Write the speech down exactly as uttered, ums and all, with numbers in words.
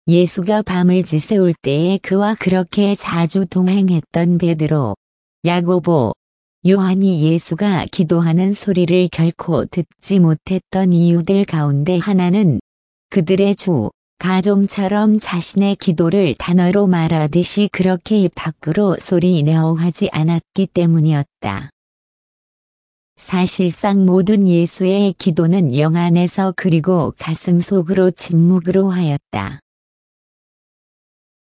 예수가 밤을 지새울 때에 그와 그렇게 자주 동행했던 베드로, 야고보, 요한이 예수가 기도하는 소리를 결코 듣지 못했던 이유들 가운데 하나는 그들의 주, 가좀처럼 자신의 기도를 단어로 말하듯이 그렇게 입 밖으로 소리내어 하지 않았기 때문이었다. 사실상 모든 예수의 기도는 영 안에서 그리고 가슴 속으로 침묵으로 하였다.